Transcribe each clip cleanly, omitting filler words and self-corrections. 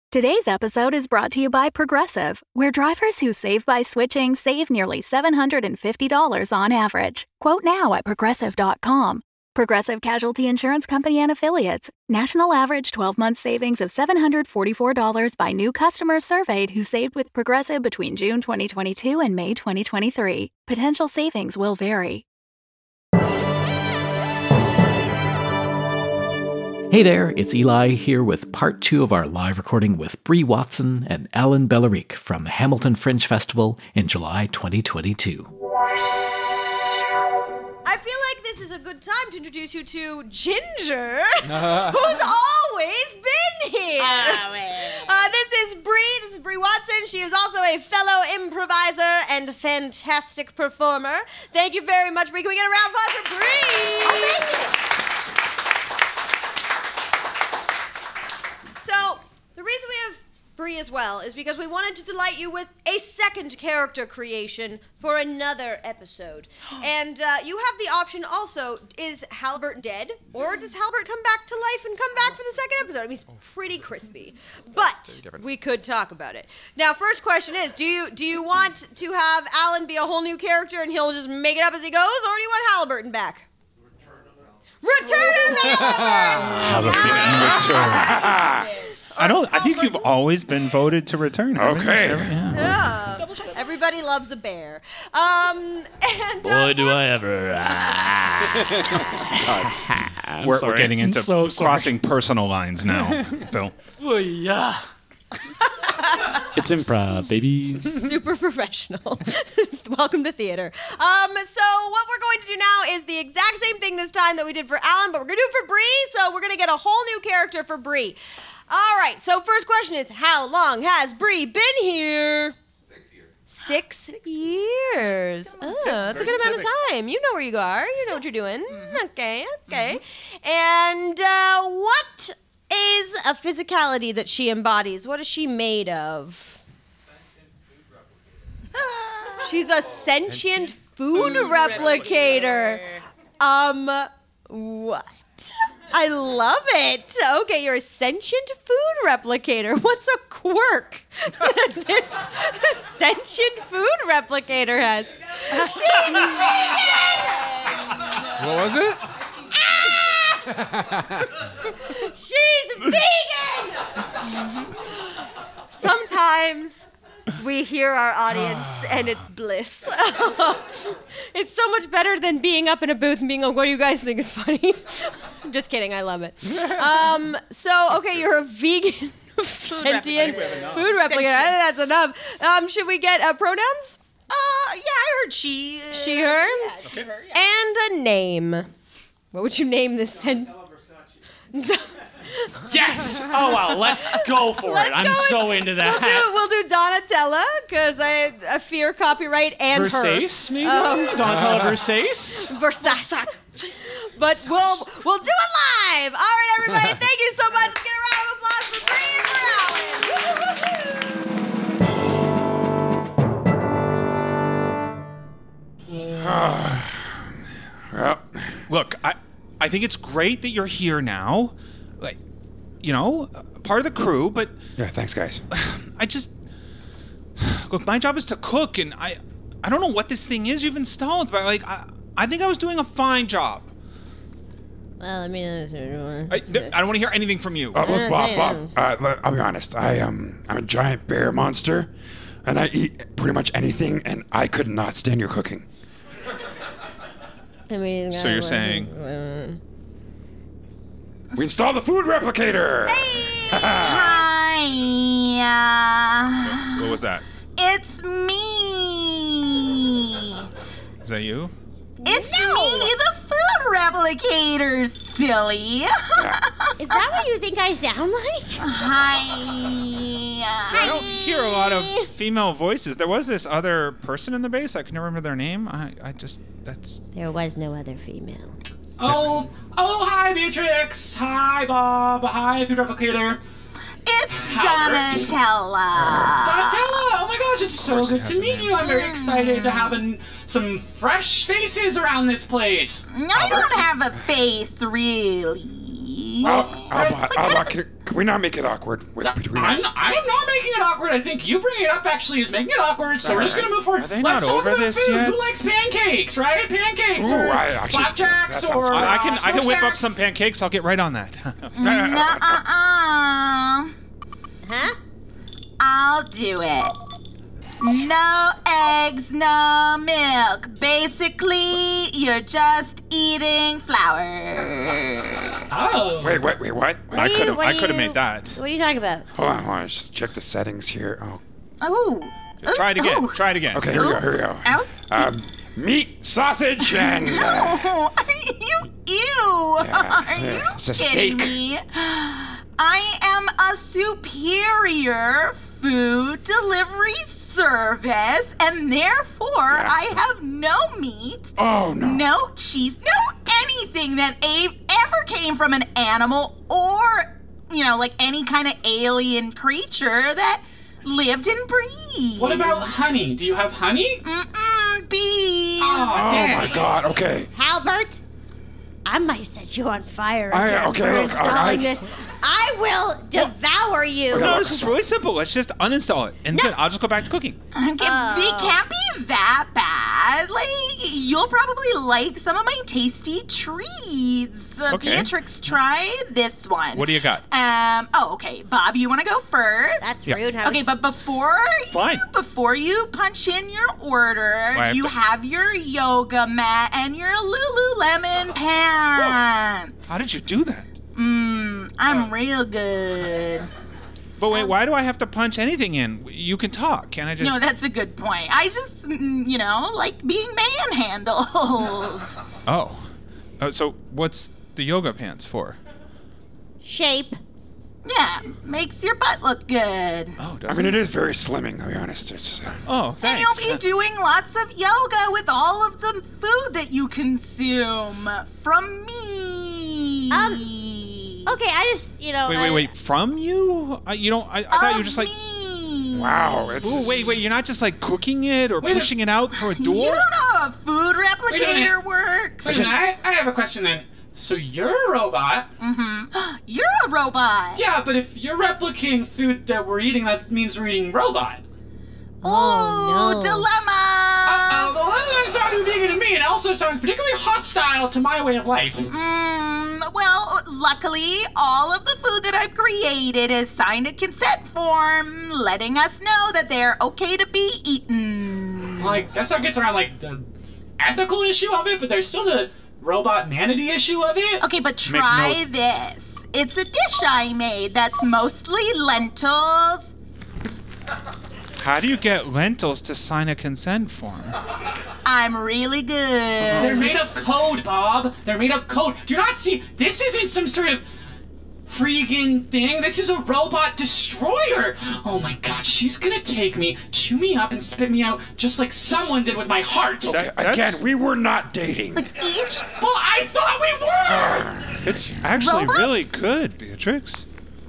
Today's episode is brought to you by Progressive, where drivers who save by switching save nearly $750 on average. Quote now at Progressive.com. Progressive Casualty Insurance Company and Affiliates. National average 12-month savings of $744 by new customers surveyed who saved with Progressive between June 2022 and May 2023. Potential savings will vary. Hey there, it's Eli here with part 2 of our live recording with Brie Watson and Alan Bellerique from the Hamilton Fringe Festival in July 2022. I feel like this is a good time to introduce you to Ginger, who's always been here. This is Brie Watson. She is also a fellow improviser and fantastic performer. Thank you very much, Brie. Can we get a round of applause for Brie? Oh, thank you. So, the reason we have Brie as well is because we wanted to delight you with a second character creation for another episode. And you have the option also, is Halliburton dead? Or does Halliburton come back to life and come back for the second episode? I mean, it's pretty crispy. But we could talk about it. Now, first question is, do you want to have Alan be a whole new character and he'll just make it up as he goes? Or do you want Halliburton back? Return of Halliburton returns. I think you've always been voted to return. Okay. Yeah. Everybody loves a bear. Boy, do I ever. We're getting into crossing personal lines now, Phil. Oh, yeah. It's improv, baby. Super professional. Welcome to theater. So what we're going to do now is the exact same thing this time that we did for Alan, but we're going to do it for Brie, so we're going to get a whole new character for Brie. All right, so first question is, how long has Brie been here? 6 years. 6 years. Oh, that's a good amount of time. You know where you are. You know what you're doing. Mm-hmm. Okay. Mm-hmm. And what is a physicality that she embodies? What is she made of? She's a sentient food replicator. What? I love it. Okay, you're a sentient food replicator. What's a quirk that this sentient food replicator has? She's vegan! What was it? She's vegan! Sometimes we hear our audience and it's bliss. It's so much better than being up in a booth and being like, what do you guys think is funny? I'm just kidding, I love it. Okay, you're a vegan sentient food replicator. I think that's enough. Should we get pronouns? Yeah, I heard she. She, her? Yeah, she, her, yeah. And a name. What would you name this? Yes! Oh, wow, let's go for it. I'm so into that. We'll do Donatella, because I fear copyright and Versace, maybe? Donatella Versace? Versace. But we'll do it live. All right, everybody, thank you so much. Let's get a round of applause for Brie and for Alan. Look, I think it's great that you're here now. Like, you know, part of the crew, but... Yeah, thanks, guys. Look, my job is to cook, and I don't know what this thing is you've installed, but, like, I think I was doing a fine job. Well, I mean... I don't want to hear anything from you. Look, Bob, I'll be honest. I'm a giant bear monster, and I eat pretty much anything, and I could not stand your cooking. I mean... So you're saying... We installed the food replicator! Hi. What was that? It's me. Is that you? It's me, the food replicator, silly. Is that what you think I sound like? Hi. I don't hear a lot of female voices. There was this other person in the base. I can never remember their name. There was no other female. Oh, hi, Beatrix. Hi, Bob. Hi, food replicator. It's Donatella. Donatella! Oh my gosh, it's so good to meet you. I'm very excited to have some fresh faces around this place. I don't have a face, really. Albot, can we not make it awkward between us? I'm not making it awkward. I think you bringing it up actually is making it awkward, so we're just going to move forward. Are they Let's not talk over about this food. yet? Who likes pancakes, right? Pancakes Ooh, or I actually- flapjacks that sounds or good. I can whip up smokestacks? some pancakes. I'll get right on that. Nuh-uh. Huh? I'll do it. No eggs, no milk. Basically, you're just eating flour. Oh. Wait, what? I could have made that. What are you talking about? Hold on. Just check the settings here. Oh, Oh. Try it again. Ooh. Try it again. okay. Here we go. Ow. Meat, sausage, and Oh, are you? Ew. Are you it's a kidding steak. me? I am a superior food delivery service, and therefore I have no meat, Oh no. no cheese, no anything that ever came from an animal or, like any kind of alien creature that lived and breathed. What about honey? Do you have honey? Bees. Oh, Oh my God. Okay. Halbert, I might set you on fire I- again okay, for look, installing I- this. I will devour you. No, this is really simple. Let's just uninstall it, and then I'll just go back to cooking. It can't be that bad. Like, you'll probably like some of my tasty treats. Okay. Beatrix, try this one. What do you got? Okay. Bob, you want to go first? That's Yeah. rude. Okay, but before you punch in your order, have you to- have your yoga mat and your Lululemon pants. How did you do that? I'm real good. But wait, why do I have to punch anything in? You can talk. Can't I just? No, that's a good point. I just, like being manhandled. Oh. So what's the yoga pants for? Shape. Yeah, makes your butt look good. Oh, I mean, it is very slimming. I'll be honest. It's Oh, And thanks. you'll be doing lots of yoga with all of the food that you consume from me. Okay, I just, Wait. From you? You don't. I thought you were just like. Me. wow. It's Ooh, wait. You're not just like cooking it or Wait a- pushing it out through a You door. don't know how a food Wait a replicator minute. works. Wait a minute, I have a question then. So you're a robot. You're a robot. Yeah, but if you're replicating food that we're eating, that means we're eating robot. Oh, no. dilemma. Well, that doesn't sound too vegan to me, and it also sounds particularly hostile to my way of life. Well, luckily, all of the food that I've created is signed a consent form, letting us know that they're okay to be eaten. Like, I guess that gets around, like, the ethical issue of it, but there's still the robot manatee issue of it. Okay, but try this. It's a dish I made that's mostly lentils. How do you get lentils to sign a consent form? I'm really good. They're made of code, Bob. They're made of code. Do you not see? This isn't some sort of freaking thing. This is a robot destroyer. Oh my God, she's gonna take me, chew me up, and spit me out just like someone did with my heart. Again, we were not dating. Each Well, I thought we were. It's actually Robots? really good, Beatrix.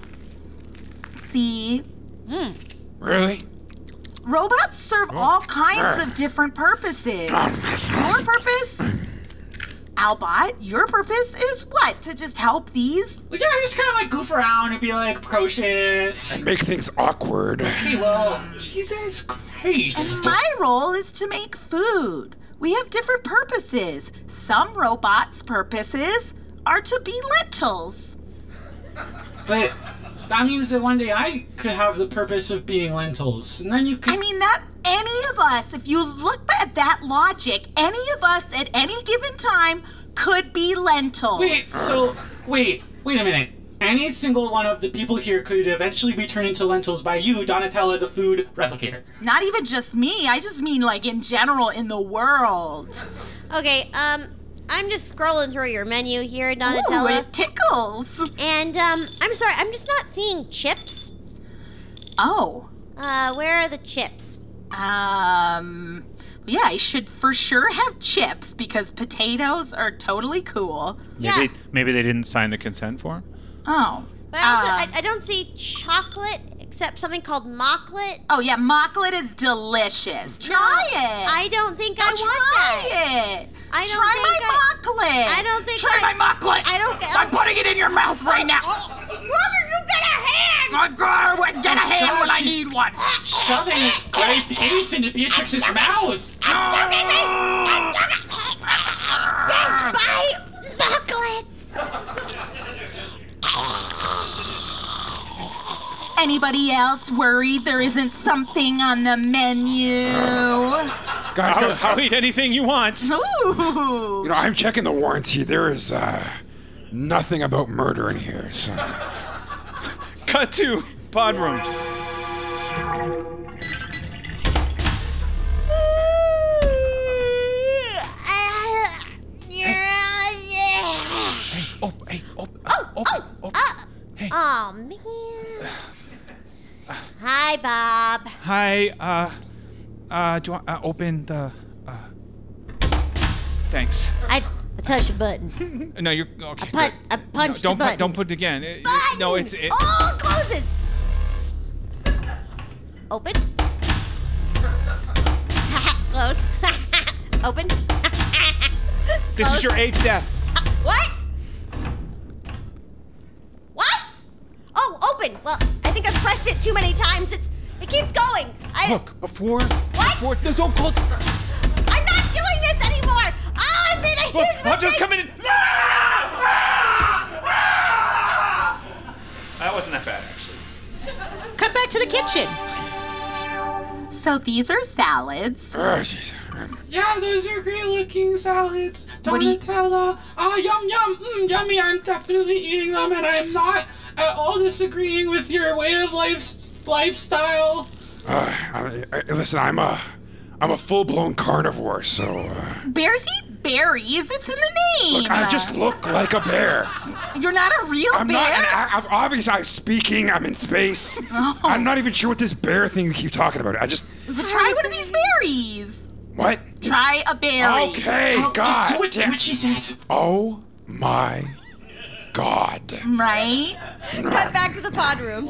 see, Really? robots serve all kinds of different purposes. Your purpose, Albot, your purpose is what? To just help these? Yeah, I just kind of like goof around and be like precocious. Make things awkward. Okay, well, Jesus Christ. My role is to make food. We have different purposes. Some robots' purposes are to be lentils. But that means that one day I could have the purpose of being lentils, and then you could. I mean, that any of us, if you look at that logic, any of us at any given time could be lentils. Wait a minute. Any single one of the people here could eventually be turned into lentils by you, Donatella, the food replicator. Not even just me. I just mean like in general in the world. Okay, I'm just scrolling through your menu here, Ooh, Donatella. it tickles. And, I'm sorry, I'm just not seeing chips. Oh. Where are the chips? Yeah, I should for sure have chips because potatoes are totally cool. Yeah. Maybe they didn't sign the consent form. Oh. But I also, I don't see chocolate except something called mocklet. Oh yeah, mocklet is delicious. Try it. I don't think I want Try that. it. I don't Try think my Moclet. I don't think Try my Moclet. I don't get. I'm putting it in your mouth right now. Robert, you get a hand! I'm gonna get a hand when I she's- need one. Shoving its gray piece into Beatrix's mouth. It's choking me! It's choking Just my Moclet! Anybody else worried there isn't something on the menu? Guys, I'll eat anything you want. Ooh. you know, I'm checking the warranty. There is nothing about murder in here. So. Cut to pod room. Oh, man. Hi, Bob. Hi, do you want open the, Thanks. I touched a button. No, you're, okay. I punched No, the button. don't put it again. No, it's, Oh, it closes. Open. Close. Open. this is your 8th death. What? What? Oh, open. Well, I think I've pressed it too many times. It keeps going. Look, before... What? No, don't close. I'm not doing this anymore. Oh, I made a huge mistake. I'm just coming in. That wasn't that bad, actually. Cut back to the kitchen. So these are salads. Jeez. Yeah, those are great-looking salads. What do you- Donatella. Yum, yum. Yummy. I'm definitely eating them, and I'm not at all disagreeing with your way of lifestyle. Listen, I'm a full-blown carnivore, so. Bears eat berries. It's in the name. Look, I just look like a bear. You're not a real I'm bear. not. Obviously, I'm speaking. I'm in space. I'm not even sure what this bear thing you keep talking about. Try one of these berries. What? Try a berry. Okay, God. Just do it. Do damn- what she says. Oh my God. Right? Cut back to the pod room.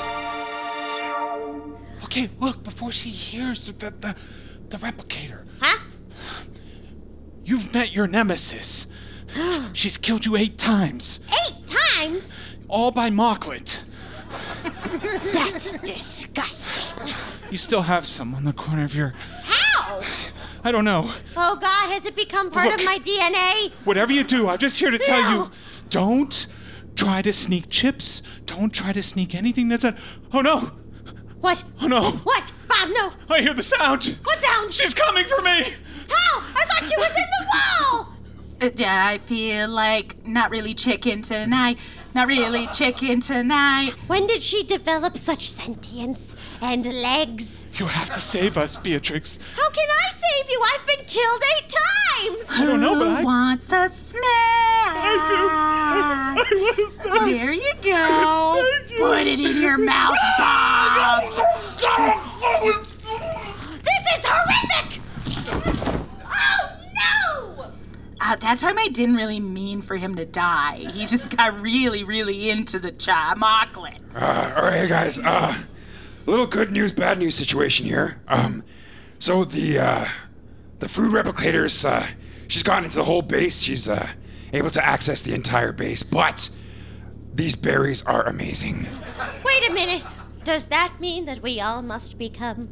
Okay, look, before she hears the replicator. Huh? You've met your nemesis. She's killed you 8 times. 8 times? All by Moclet. That's disgusting. You still have some on the corner of your... How? I don't know. Oh, God, has it become part of Look. my DNA? Whatever you do, I'm just here to tell No. you, don't try to sneak chips. Don't try to sneak anything that's a... Oh, no. What? Oh, no. What? Bob, no. I hear the sound. What sound? She's coming for me. How? I thought she was in the wall. I feel like not really chicken tonight. Not really chicken tonight. When did she develop such sentience and legs? You have to save us, Beatrix. How can I save you? I've been killed 8 times. I don't know, but Who wants a snack? I want to snack. There you go. Put it in your mouth, Bob. This is horrific. Oh, no. That time I didn't really mean for him to die. He just got really, really into the Moclet. All right, guys. Little good news, bad news situation here. So the food replicators, she's gotten into the whole base. She's able to access the entire base, but these berries are amazing. Wait a minute. Does that mean that we all must become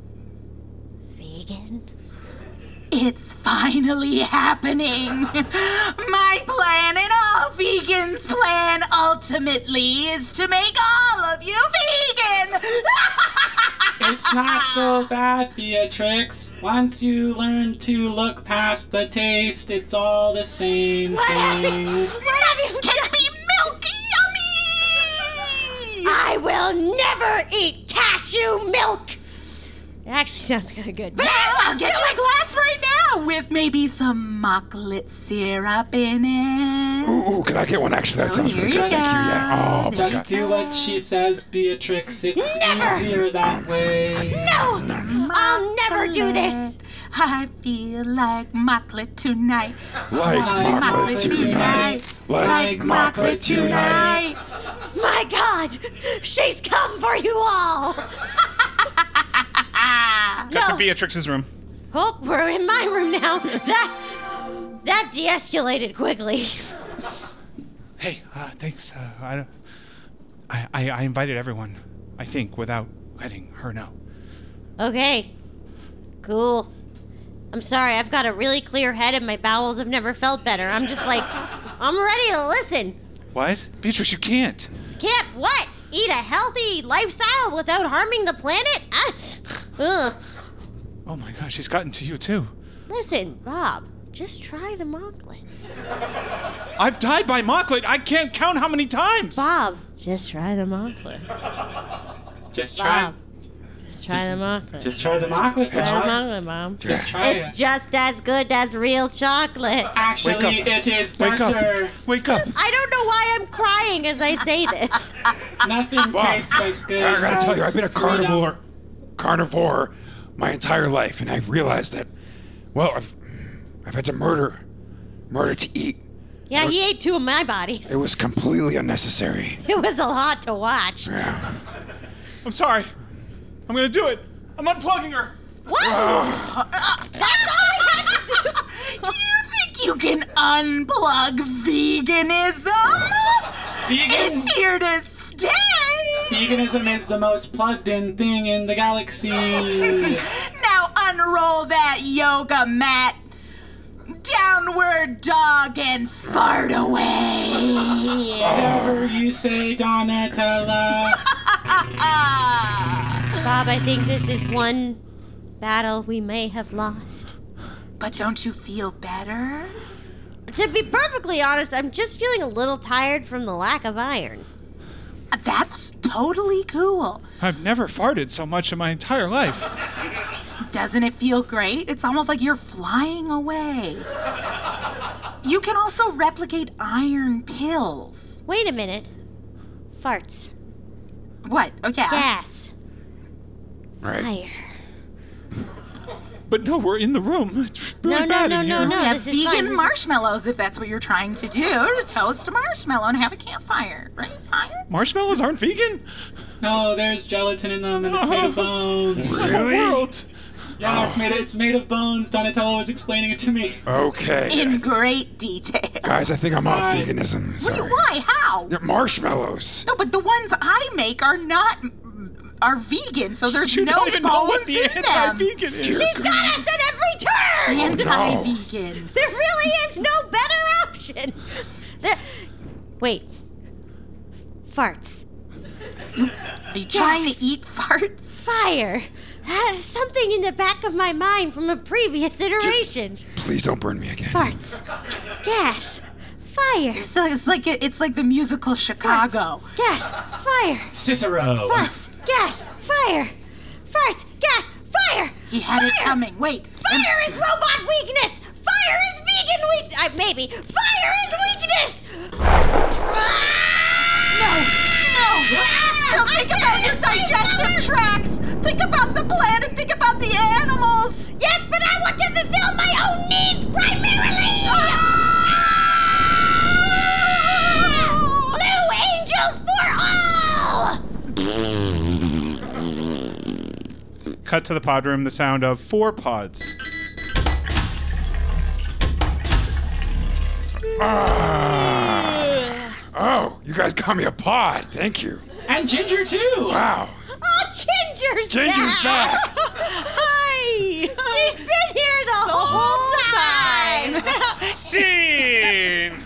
vegan? It's finally happening. My plan and all vegans' plan ultimately is to make all of you vegan. It's not so bad, Beatrix. Once you learn to look past the taste, it's all the same thing. What have you Can be milky yummy. I will never eat cashew milk. It actually sounds kind of good. But I'll get you a glass right now with maybe some Moclet syrup in it. Ooh, can I get one? Actually, that sounds really here good. you Thank you. go. Yeah. Oh, my Just God. do what she says, Beatrix. It's Never. easier that way. No, I'll never do this. I feel like Moclet tonight. Like Moclet Moclet tonight. Like Moclet tonight. My God, she's come for you all. Cut to Beatrix's room. Oh, we're in my room now. That de-escalated quickly. Hey, thanks. I invited everyone, I think, without letting her know. Okay. Cool. I'm sorry, I've got a really clear head and my bowels have never felt better. I'm just like, I'm ready to listen. What? Beatrix, you can't. Can't what? Eat a healthy lifestyle without harming the planet? Ugh. Oh my gosh, she's gotten to you too. Listen, Bob, just try the Mocklin. I've died by Mocklin. I can't count how many times. Bob, just try the Mocklin. Just try. Bob, just try the Mocklin. Just try the Mocklin, Try the Bob. Mocklin, Bob. Just try It's it. just as good as real chocolate. Actually, Wake up. it is Wake better. up. Wake up. I don't know why I'm crying as I say this. Nothing tastes as good. I gotta tell you, as I've been a freedom. carnivore my entire life, and I've realized that, well, I've had to murder to eat. Yeah, he ate 2 of my bodies. It was completely unnecessary. It was a lot to watch. Yeah. I'm sorry. I'm gonna do it. I'm unplugging her. What? That's all I had to do. You think you can unplug veganism? Vegan. It's here to stay. Veganism is the most plugged-in thing in the galaxy. Now unroll that yoga mat, downward dog, and fart away. Whatever you say, Donatella. Bob, I think this is one battle we may have lost. But don't you feel better? To be perfectly honest, I'm just feeling a little tired from the lack of iron. That's totally cool. I've never farted so much in my entire life. Doesn't it feel great? It's almost like you're flying away. You can also replicate iron pills. Wait a minute. Farts. What? Oh, yeah. Gas. Right. Fire. But no, we're in the room. It's really bad in here. No, We have this is fine. vegan marshmallows if that's what you're trying to do. To toast a marshmallow and have a campfire. Right? Fire? Marshmallows aren't vegan? No, there's gelatin in them, and it's made of bones. What in the world? Yeah, it's made of bones. Donatello was explaining it to me. Okay. In great detail. Guys, I think I'm off Why? veganism. Sorry. Why? How? Marshmallows. No, but the ones I make are vegan, so there's You no don't even know what bones the in them. anti-vegan is. She's got us at every turn! Anti-vegan. There really is no better option. Wait. Farts. Are you trying to eat farts? Fire. That is something in the back of my mind from a previous iteration. Please don't burn me again. Farts. Gas. Fire. So it's like the musical Chicago. Gas. Fire. Cicero. Farts. Gas. Fire. Farts. Gas. Fire. He had it Fire! coming. Wait. Fire is robot weakness. Fire is vegan weakness. Maybe. Fire is weakness. No. Don't think about your digestive tracts. Think about the planet. Think about the animals. Yes, but I want to fulfill my own needs primarily. Blue angels for all. Cut to the pod room, the sound of 4 pods. Oh, you guys got me a pod. Thank you. And Ginger, too. Wow. Oh, Ginger's Ginger's back. Hi. She's been here the whole time. Scene!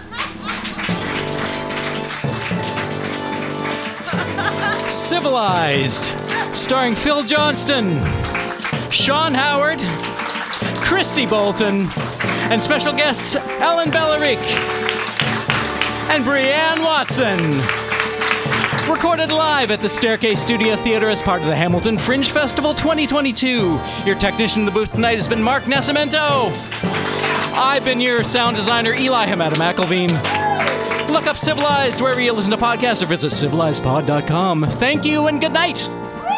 Civilized, starring Phil Johnston, Sean Howard, Christy Bolton, and special guests Ellen Belleric and Brianne Watson. Recorded live at the Staircase Studio Theater as part of the Hamilton Fringe Festival 2022. Your technician in the booth tonight has been Mark Nascimento. I've been your sound designer, Eli Hamada McElveen. Look up Civilized wherever you listen to podcasts or visit civilizedpod.com. Thank you and good night.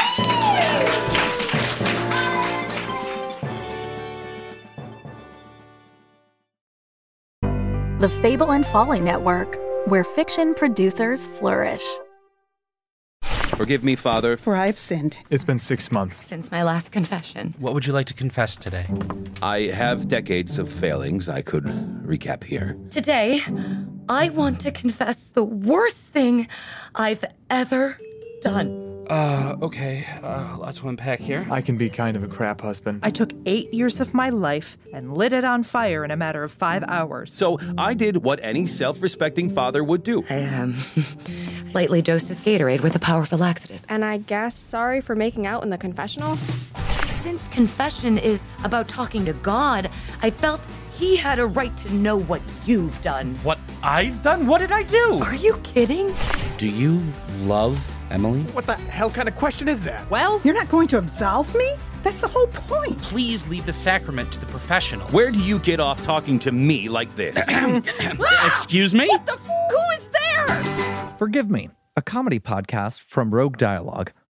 The Fable and Folly Network, where fiction producers flourish. Forgive me, Father. For I have sinned. It's been 6 months. Since my last confession. What would you like to confess today? I have decades of failings I could recap here. Today, I want to confess the worst thing I've ever done. Okay. Lots to unpack here. I can be kind of a crap husband. I took 8 years of my life and lit it on fire in a matter of 5 hours. So I did what any self-respecting father would do. I, lightly dosed his Gatorade with a powerful laxative. And I guess sorry for making out in the confessional? Since confession is about talking to God, I felt he had a right to know what you've done. What I've done? What did I do? Are you kidding? Do you love Emily? What the hell kind of question is that? Well, You're not going to absolve me? That's the whole point. Please leave the sacrament to the professionals. Where do you get off talking to me like this? Excuse me? What the Who is there? Forgive Me, a comedy podcast from Rogue Dialogue.